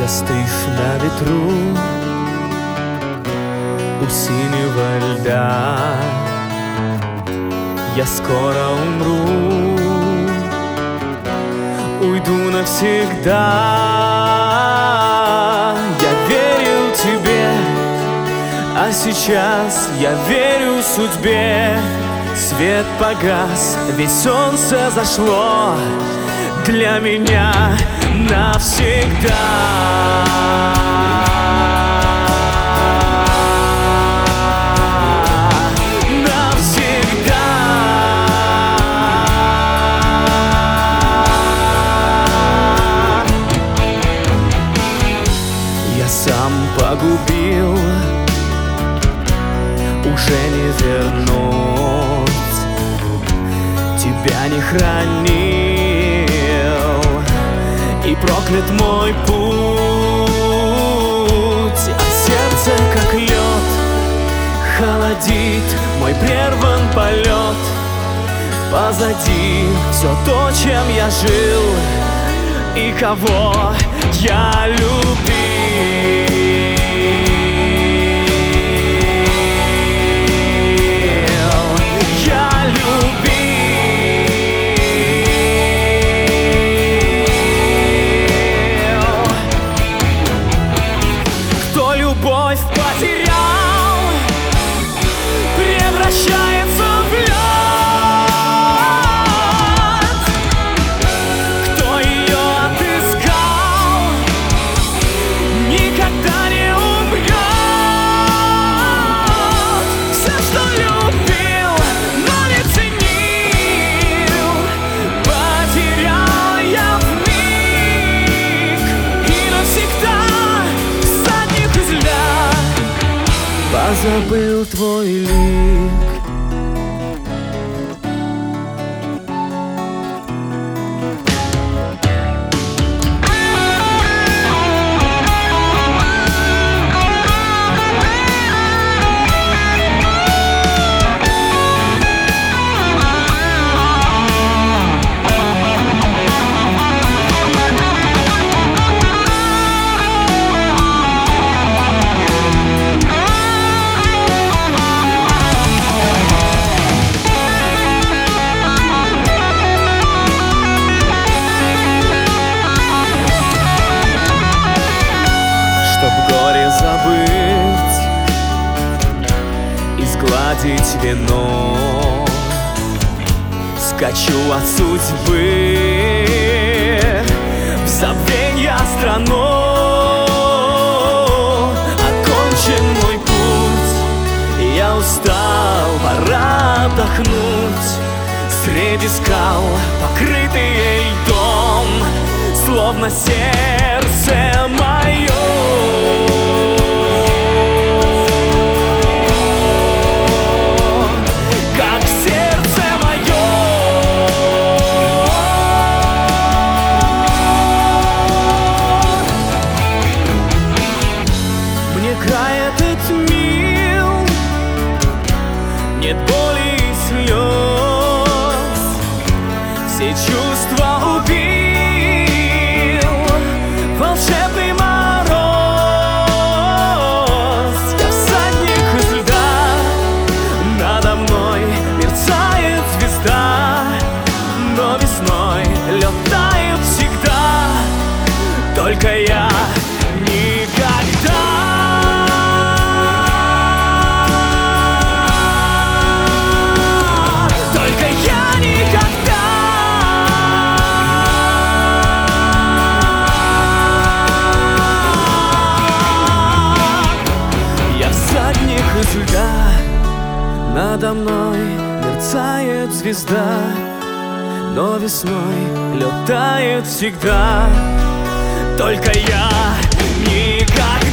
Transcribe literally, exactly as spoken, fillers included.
застыв на ветру у синего льда. Я скоро умру, уйду навсегда. Я верил тебе, а сейчас я верю судьбе. Свет погас, ведь солнце зашло для меня навсегда. Навсегда. Я сам погубил, уже не вернуть. Тебя не хранил, и проклят мой путь. А сердце, как лед, холодит мой прерван полет. Позади все то, чем я жил и кого я любил. Любовь потерял, превращается в лед. Кто ее отыскал, никогда не умрет. Все, что любил, но не ценил, потерял я вмиг и навсегда. Позабыл твой лик. Чтоб горе забыть и сгладить вину, скачу от судьбы в забвенья страну. Окончен мой путь, я устал, пора отдохнуть. Среди скал, покрытые льдом, словно сердце мое. Как сердце мое. Мне край этот мил, нет боли и слез. Все чувства убил волшебный мороз. Я всадник из льда, надо мной мерцает звезда. Но весной лед тает всегда, только я никогда. Только я никогда. Из льда, надо мной мерцает звезда. Но весной лед тает всегда, только я никогда.